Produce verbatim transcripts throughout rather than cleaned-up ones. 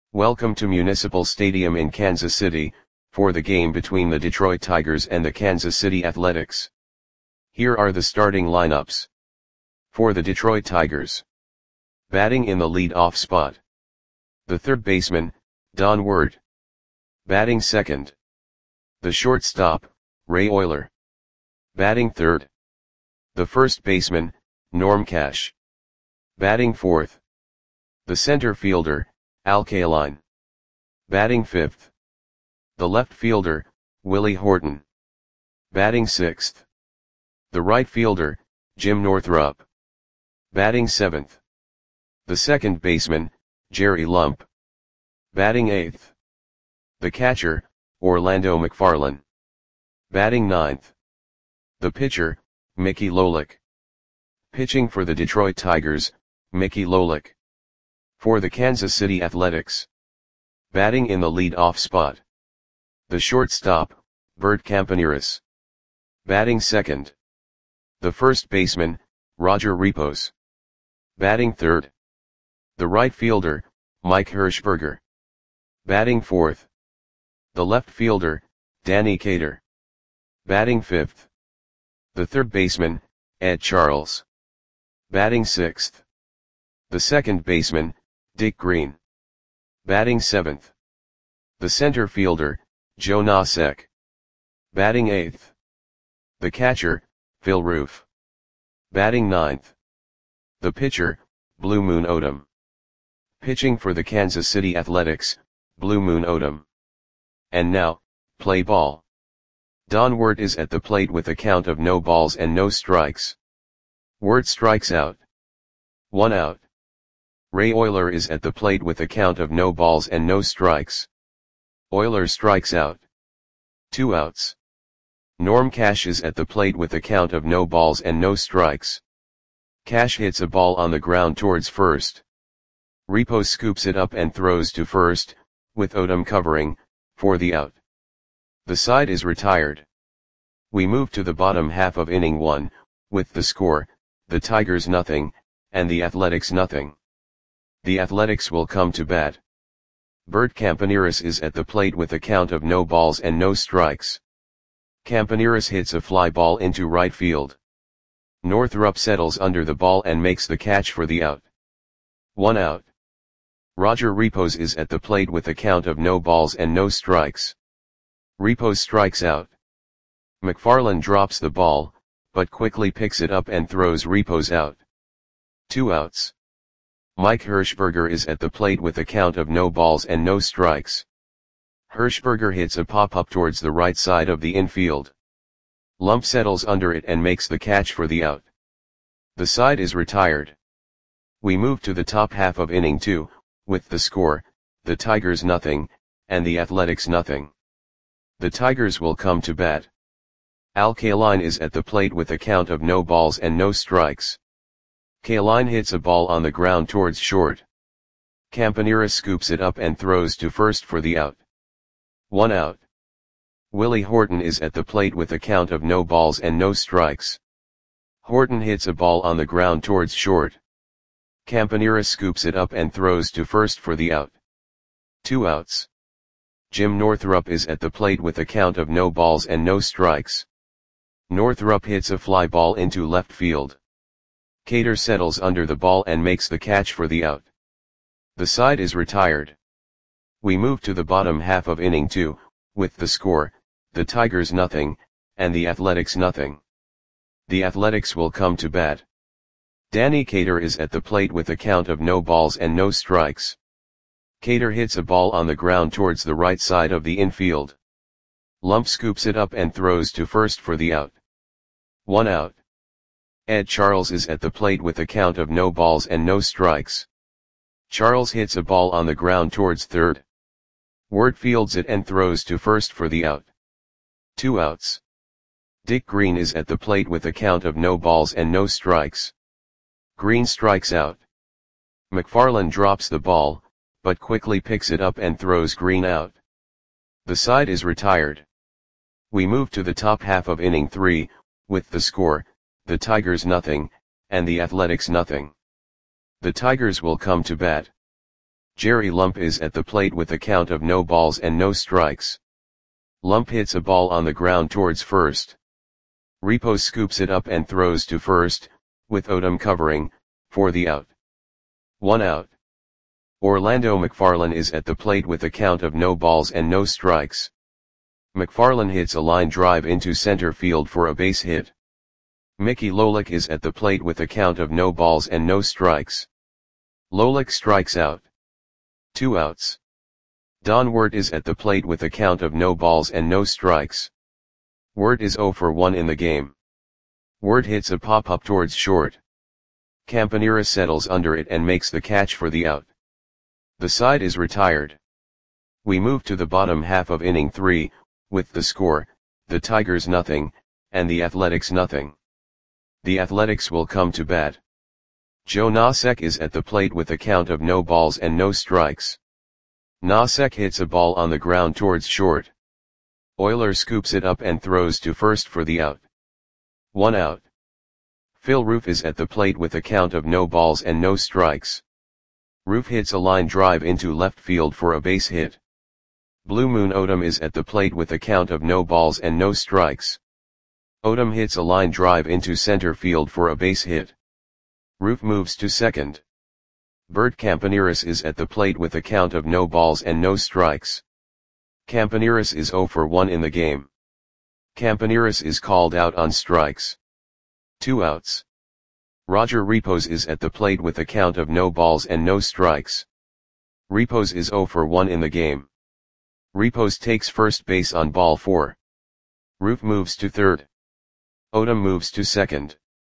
Welcome to Municipal Stadium in Kansas City, for the game between the Detroit Tigers and the Kansas City Athletics. Here are the starting lineups. For the Detroit Tigers. Batting in the lead-off spot. The third baseman, Don Ward. Batting second. The shortstop, Ray Oyler. Batting third. The first baseman, Norm Cash. Batting fourth. The center fielder, Al Kaline. Batting fifth. The left fielder, Willie Horton. Batting sixth. The right fielder, Jim Northrup. Batting seventh. The second baseman, Jerry Lump. Batting eighth. The catcher, Orlando McFarland. Batting ninth. The pitcher, Mickey Lolich. Pitching for the Detroit Tigers, Mickey Lolich. For the Kansas City Athletics. Batting in the lead-off spot. The shortstop, Bert Campaneris. Batting second. The first baseman, Roger Repos. Batting third. The right fielder, Mike Hirschberger. Batting fourth. The left fielder, Danny Cater. Batting fifth. The third baseman, Ed Charles. Batting sixth. The second baseman, Dick Green. Batting seventh. The center fielder, Joe Nosek. Batting eighth. The catcher, Phil Roof. Batting ninth. The pitcher, Blue Moon Odom. Pitching for the Kansas City Athletics, Blue Moon Odom. And now, play ball. Don Ward is at the plate with a count of no balls and no strikes. Ward strikes out. One out. Ray Oyler is at the plate with a count of no balls and no strikes. Oyler strikes out. Two outs. Norm Cash is at the plate with a count of no balls and no strikes. Cash hits a ball on the ground towards first. Repos scoops it up and throws to first, with Odom covering, for the out. The side is retired. We move to the bottom half of inning one, with the score, the Tigers nothing, and the Athletics nothing. The Athletics will come to bat. Bert Campaneris is at the plate with a count of no balls and no strikes. Campaneris hits a fly ball into right field. Northrup settles under the ball and makes the catch for the out. One out. Roger Repos is at the plate with a count of no balls and no strikes. Repos strikes out. McFarland drops the ball, but quickly picks it up and throws Repos out. Two outs. Mike Hirschberger is at the plate with a count of no balls and no strikes. Hirschberger hits a pop-up towards the right side of the infield. Lump settles under it and makes the catch for the out. The side is retired. We move to the top half of inning two, with the score, the Tigers nothing, and the Athletics nothing. The Tigers will come to bat. Al Kaline is at the plate with a count of no balls and no strikes. Kaline hits a ball on the ground towards short. Campaneris scoops it up and throws to first for the out. One out. Willie Horton is at the plate with a count of no balls and no strikes. Horton hits a ball on the ground towards short. Campaneris scoops it up and throws to first for the out. Two outs. Jim Northrup is at the plate with a count of no balls and no strikes. Northrup hits a fly ball into left field. Cater settles under the ball and makes the catch for the out. The side is retired. We move to the bottom half of inning two, with the score, the Tigers nothing, and the Athletics nothing. The Athletics will come to bat. Danny Cater is at the plate with a count of no balls and no strikes. Cater hits a ball on the ground towards the right side of the infield. Lump scoops it up and throws to first for the out. One out. Ed Charles is at the plate with a count of no balls and no strikes. Charles hits a ball on the ground towards third. Ward fields it and throws to first for the out. Two outs. Dick Green is at the plate with a count of no balls and no strikes. Green strikes out. McFarland drops the ball, but quickly picks it up and throws Green out. The side is retired. We move to the top half of inning three, with the score, the Tigers nothing, and the Athletics nothing. The Tigers will come to bat. Jerry Lump is at the plate with a count of no balls and no strikes. Lump hits a ball on the ground towards first. Repo scoops it up and throws to first, with Odom covering, for the out. One out. Orlando McFarlane is at the plate with a count of no balls and no strikes. McFarlane hits a line drive into center field for a base hit. Mickey Lolich is at the plate with a count of no balls and no strikes. Lolich strikes out. Two outs. Don Wirt is at the plate with a count of no balls and no strikes. Wirt is zero for one in the game. Wirt hits a pop-up towards short. Campanera settles under it and makes the catch for the out. The side is retired. We move to the bottom half of inning three, with the score, the Tigers nothing, and the Athletics nothing. The Athletics will come to bat. Joe Nosek is at the plate with a count of no balls and no strikes. Nosek hits a ball on the ground towards short. Euler scoops it up and throws to first for the out. One out. Phil Roof is at the plate with a count of no balls and no strikes. Roof hits a line drive into left field for a base hit. Blue Moon Odom is at the plate with a count of no balls and no strikes. Odom hits a line drive into center field for a base hit. Roof moves to second. Bert Campaneris is at the plate with a count of no balls and no strikes. Campaneris is zero for one in the game. Campaneris is called out on strikes. Two outs. Roger Repos is at the plate with a count of no balls and no strikes. Repos is zero for one in the game. Repos takes first base on ball four. Roof moves to third. Odom moves to second.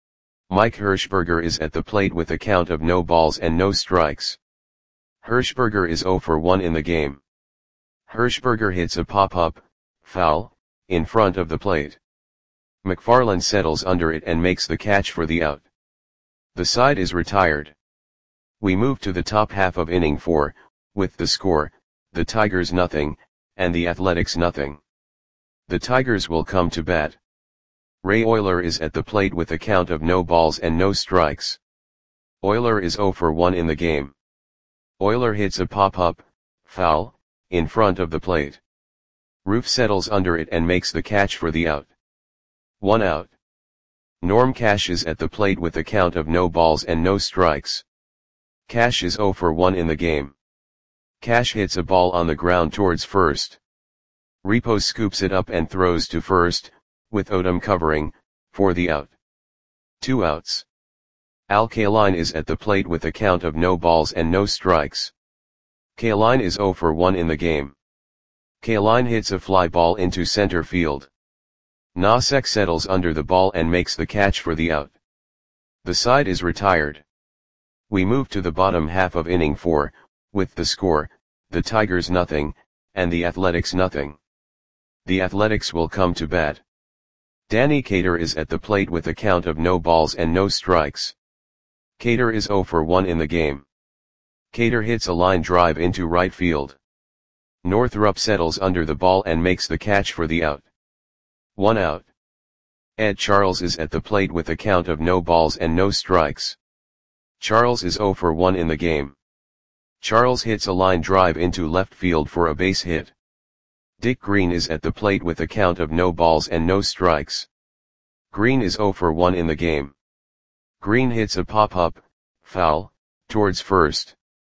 Mike Hirschberger is at the plate with a count of no balls and no strikes. Hirschberger is zero for one in the game. Hirschberger hits a pop-up, foul, in front of the plate. McFarlane settles under it and makes the catch for the out. The side is retired. We move to the top half of inning four, with the score, the Tigers nothing, and the Athletics nothing. The Tigers will come to bat. Ray Euler is at the plate with a count of no balls and no strikes. Euler is zero for one in the game. Euler hits a pop-up, foul, in front of the plate. Roof settles under it and makes the catch for the out. One out. Norm Cash is at the plate with a count of no balls and no strikes. Cash is zero for one in the game. Cash hits a ball on the ground towards first. Repo scoops it up and throws to first, with Odom covering, for the out. Two outs. Al Kaline is at the plate with a count of no balls and no strikes. Kaline is zero for one in the game. Kaline hits a fly ball into center field. Nosek settles under the ball and makes the catch for the out. The side is retired. We move to the bottom half of inning four, with the score, the Tigers nothing, and the Athletics nothing. The Athletics will come to bat. Danny Cater is at the plate with a count of no balls and no strikes. Cater is zero for one in the game. Cater hits a line drive into right field. Northrup settles under the ball and makes the catch for the out. One out. Ed Charles is at the plate with a count of no balls and no strikes. Charles is zero for one in the game. Charles hits a line drive into left field for a base hit. Dick Green is at the plate with a count of no balls and no strikes. Green is zero for one in the game. Green hits a pop-up, foul, towards first.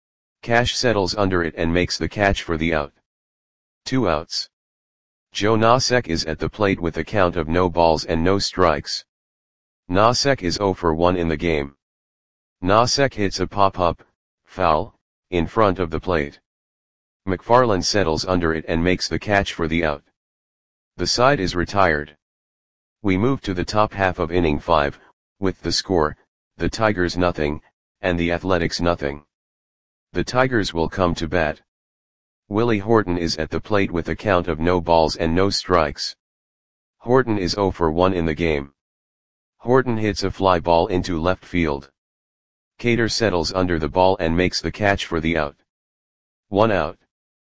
Cash settles under it and makes the catch for the out. Two outs. Joe Nosek is at the plate with a count of no balls and no strikes. Nosek is zero for one in the game. Nosek hits a pop-up, foul, in front of the plate. McFarlane settles under it and makes the catch for the out. The side is retired. We move to the top half of inning five, with the score, the Tigers nothing, and the Athletics nothing. The Tigers will come to bat. Willie Horton is at the plate with a count of no balls and no strikes. Horton is zero for one in the game. Horton hits a fly ball into left field. Cater settles under the ball and makes the catch for the out. One out.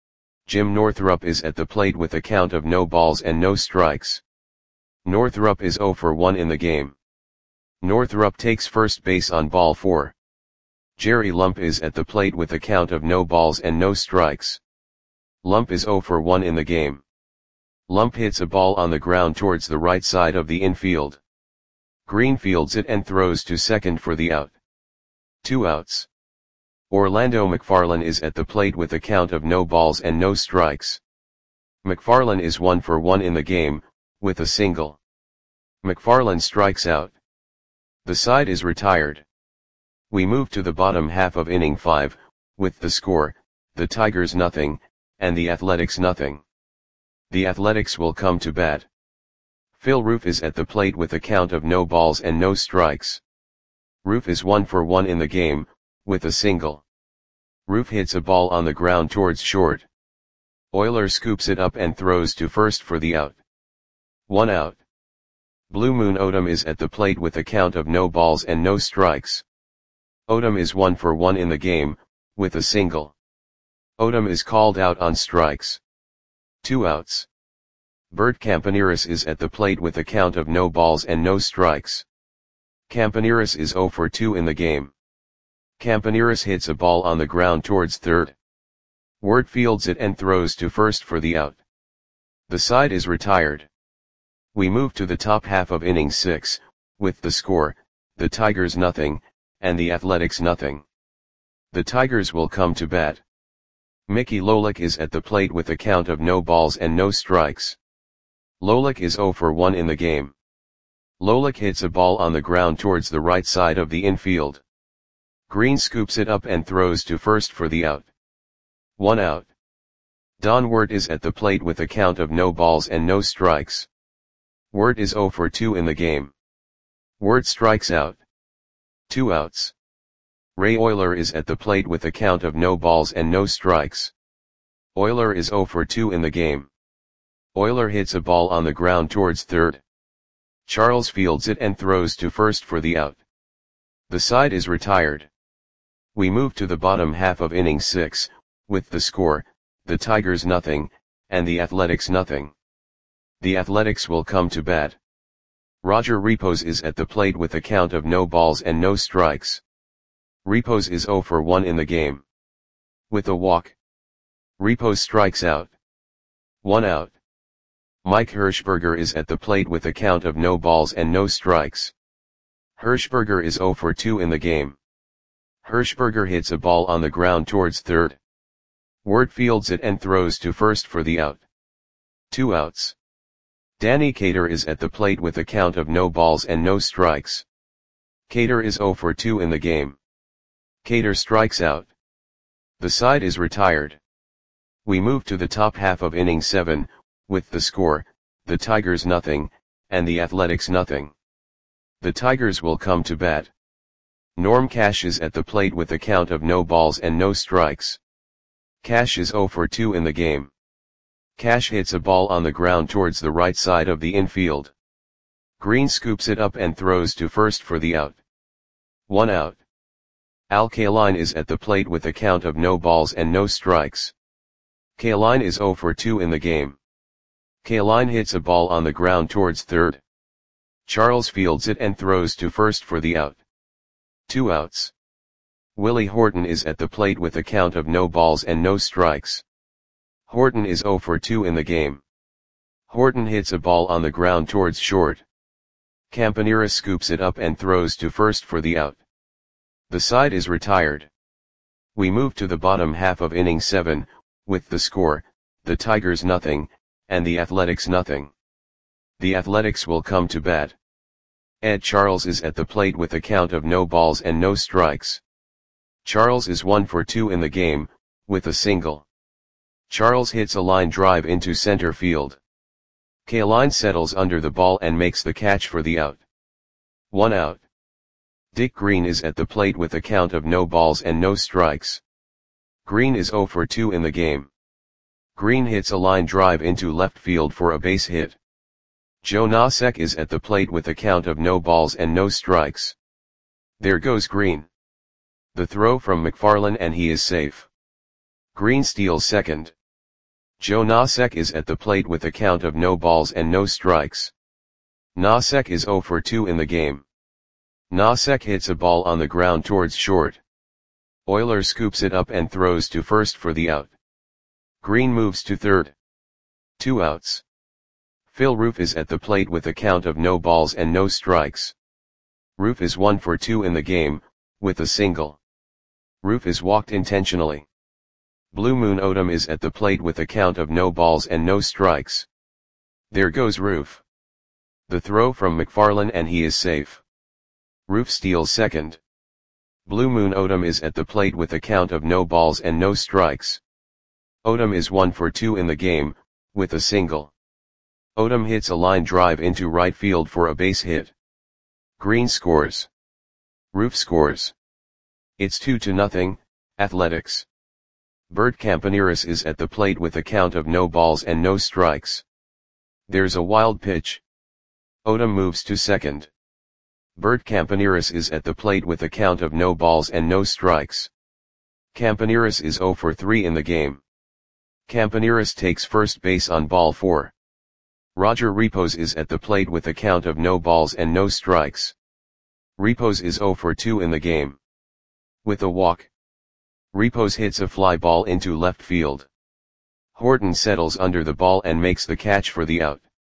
Jim Northrup is at the plate with a count of no balls and no strikes. Northrup is zero for one in the game. Northrup takes first base on ball four. Jerry Lump is at the plate with a count of no balls and no strikes. Lump is zero for one in the game. Lump hits a ball on the ground towards the right side of the infield. Green fields it and throws to second for the out. Two outs. Orlando McFarlane is at the plate with a count of no balls and no strikes. McFarlane is one for one in the game, with a single. McFarlane strikes out. The side is retired. We move to the bottom half of inning five, with the score, the Tigers nothing, and the Athletics nothing. The Athletics will come to bat. Phil Roof is at the plate with a count of no balls and no strikes. Roof is one for one in the game, with a single. Roof hits a ball on the ground towards short. Oyler scoops it up and throws to first for the out. One out. Blue Moon Odom is at the plate with a count of no balls and no strikes. Odom is one for one in the game, with a single. Odom is called out on strikes. Two outs. Bert Campaneris is at the plate with a count of no balls and no strikes. Campaneris is zero for two in the game. Campaneris hits a ball on the ground towards third. Wirt fields it and throws to first for the out. The side is retired. We move to the top half of inning six, with the score, the Tigers nothing, and the Athletics nothing. The Tigers will come to bat. Mickey Lolich is at the plate with a count of no balls and no strikes. Lolich is zero for one in the game. Lolich hits a ball on the ground towards the right side of the infield. Green scoops it up and throws to first for the out. One out. Don Wirt is at the plate with a count of no balls and no strikes. Wirt is zero for two in the game. Wirt strikes out. Two outs. Ray Oyler is at the plate with a count of no balls and no strikes. Oyler is zero for two in the game. Oyler hits a ball on the ground towards third. Charles fields it and throws to first for the out. The side is retired. We move to the bottom half of inning six, with the score, the Tigers nothing, and the Athletics nothing. The Athletics will come to bat. Roger Repos is at the plate with a count of no balls and no strikes. Repos is zero for one in the game. With a walk. Repos strikes out. One out. Mike Hirschberger is at the plate with a count of no balls and no strikes. Hirschberger is zero for two in the game. Hirschberger hits a ball on the ground towards third. Wirt fields it and throws to first for the out. Two outs. Danny Cater is at the plate with a count of no balls and no strikes. Cater is zero for two in the game. Cater strikes out. The side is retired. We move to the top half of inning seven, with the score, the Tigers nothing, and the Athletics nothing. The Tigers will come to bat. Norm Cash is at the plate with a count of no balls and no strikes. Cash is zero for two in the game. Cash hits a ball on the ground towards the right side of the infield. Green scoops it up and throws to first for the out. One out. Al Kaline is at the plate with a count of no balls and no strikes. Kaline is zero for two in the game. Kaline hits a ball on the ground towards third. Charles fields it and throws to first for the out. Two outs. Willie Horton is at the plate with a count of no balls and no strikes. Horton is zero for two in the game. Horton hits a ball on the ground towards short. Campaneris scoops it up and throws to first for the out. The side is retired. We move to the bottom half of inning seven, with the score, the Tigers nothing, and the Athletics nothing. The Athletics will come to bat. Ed Charles is at the plate with a count of no balls and no strikes. Charles is one for two in the game, with a single. Charles hits a line drive into center field. Kaline settles under the ball and makes the catch for the out. One out. Dick Green is at the plate with a count of no balls and no strikes. Green is zero for two in the game. Green hits a line drive into left field for a base hit. Joe Nosek is at the plate with a count of no balls and no strikes. There goes Green. The throw from McFarlane and he is safe. Green steals second. Joe Nosek is at the plate with a count of no balls and no strikes. Nosek is zero for two in the game. Nosek hits a ball on the ground towards short. Euler scoops it up and throws to first for the out. Green moves to third. Two outs. Phil Roof is at the plate with a count of no balls and no strikes. Roof is one for two in the game, with a single. Roof is walked intentionally. Blue Moon Odom is at the plate with a count of no balls and no strikes. There goes Roof. The throw from McFarland and he is safe. Roof steals second. Blue Moon Odom is at the plate with a count of no balls and no strikes. Odom is one for two in the game, with a single. Odom hits a line drive into right field for a base hit. Green scores. Roof scores. It's two to nothing, Athletics. Bert Campaneris is at the plate with a count of no balls and no strikes. There's a wild pitch. Odom moves to second. Bert Campaneris is at the plate with a count of no balls and no strikes. Campaneris is zero for three in the game. Campaneris takes first base on ball four. Roger Repos is at the plate with a count of no balls and no strikes. Repos is zero for two in the game. With a walk, Repos hits a fly ball into left field. Horton settles under the ball and makes the catch for the out.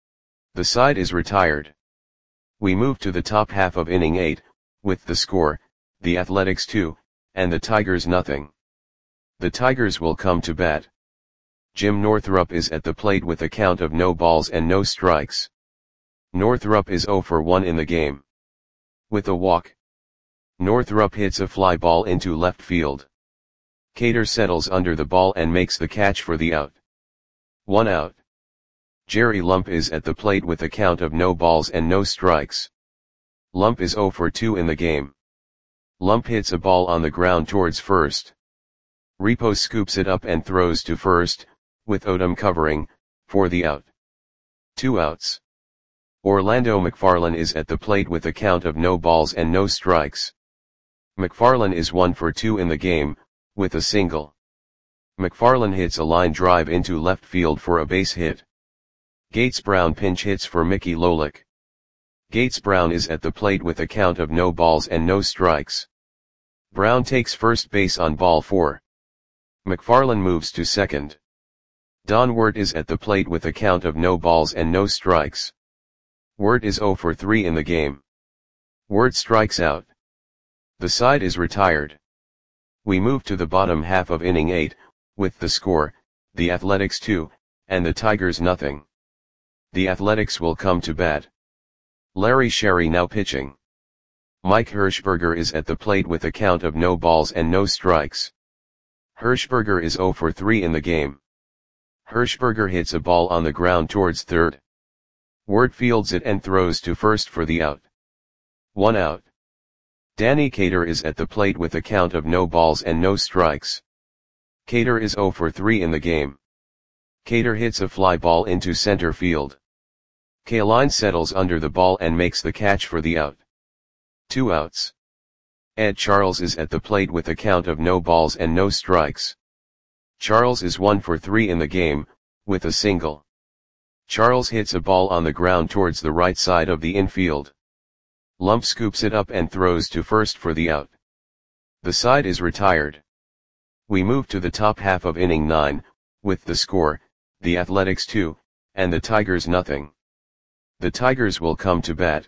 The side is retired. We move to the top half of inning eight, with the score, the Athletics two, and the Tigers nothing. The Tigers will come to bat. Jim Northrup is at the plate with a count of no balls and no strikes. Northrup is zero for one in the game. With a walk, Northrup hits a fly ball into left field. Cater settles under the ball and makes the catch for the out. One out. Jerry Lump is at the plate with a count of no balls and no strikes. Lump is zero for two in the game. Lump hits a ball on the ground towards first. Repos scoops it up and throws to first, with Odom covering, for the out. Two outs. Orlando McFarland is at the plate with a count of no balls and no strikes. McFarland is one for two in the game, with a single. McFarland hits a line drive into left field for a base hit. Gates Brown pinch hits for Mickey Lolich. Gates Brown is at the plate with a count of no balls and no strikes. Brown takes first base on ball four. McFarland moves to second. Don Wirt is at the plate with a count of no balls and no strikes. Wirt is zero for three in the game. Wirt strikes out. The side is retired. We move to the bottom half of inning eight, with the score, the Athletics two, and the Tigers nothing. The Athletics will come to bat. Larry Sherry now pitching. Mike Hirschberger is at the plate with a count of no balls and no strikes. Hirschberger is zero for three in the game. Hirschberger hits a ball on the ground towards third. Wirt fields it and throws to first for the out. One out. Danny Cater is at the plate with a count of no balls and no strikes. Cater is zero for three in the game. Cater hits a fly ball into center field. Kaline settles under the ball and makes the catch for the out. Two outs. Ed Charles is at the plate with a count of no balls and no strikes. Charles is one for three in the game, with a single. Charles hits a ball on the ground towards the right side of the infield. Lump scoops it up and throws to first for the out. The side is retired. We move to the top half of inning nine, with the score, the Athletics two, and the Tigers nothing. The Tigers will come to bat.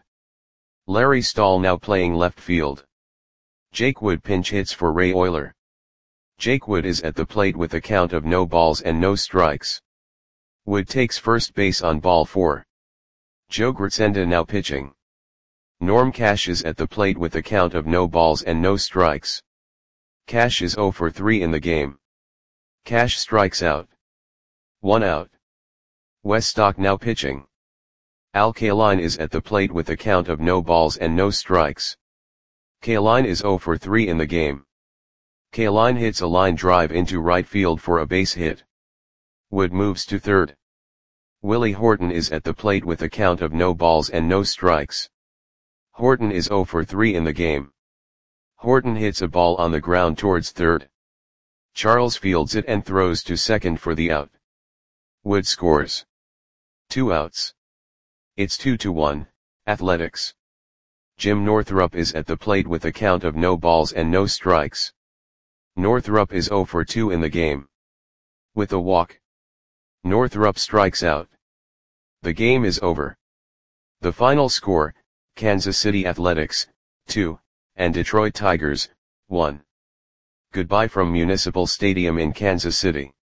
Larry Stahl now playing left field. Jake Wood pinch hits for Ray Euler. Jake Wood is at the plate with a count of no balls and no strikes. Wood takes first base on ball four. Joe Gritsenda now pitching. Norm Cash is at the plate with a count of no balls and no strikes. Cash is zero for three in the game. Cash strikes out. One out. Wes Stock now pitching. Al Kaline is at the plate with a count of no balls and no strikes. Kaline is zero for three in the game. Kaline hits a line drive into right field for a base hit. Wood moves to third. Willie Horton is at the plate with a count of no balls and no strikes. Horton is zero for three in the game. Horton hits a ball on the ground towards third. Charles fields it and throws to second for the out. Wood scores. Two outs. It's two to one, Athletics. Jim Northrup is at the plate with a count of no balls and no strikes. Northrup is zero for two in the game. With a walk, Northrup strikes out. The game is over. The final score, Kansas City Athletics, two, and Detroit Tigers, one. Goodbye from Municipal Stadium in Kansas City.